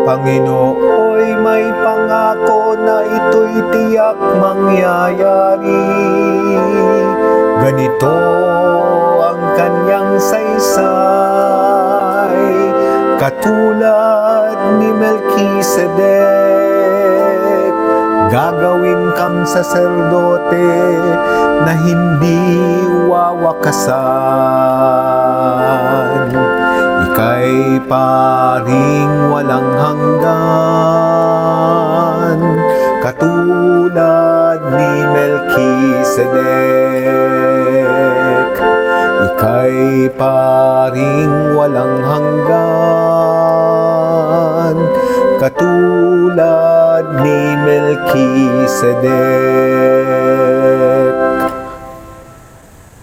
Panginooy may pangako na ito'y tiyak mangyayari. Ganito ang kanyang saysay, katulad ni Melkisedek, gagawin kang saserdote na hindi wawakasan. Ika'y paring walang hanggan, katulad ni Melkisedek. Ika'y paring walang hanggan, katulad ni Melkisedek.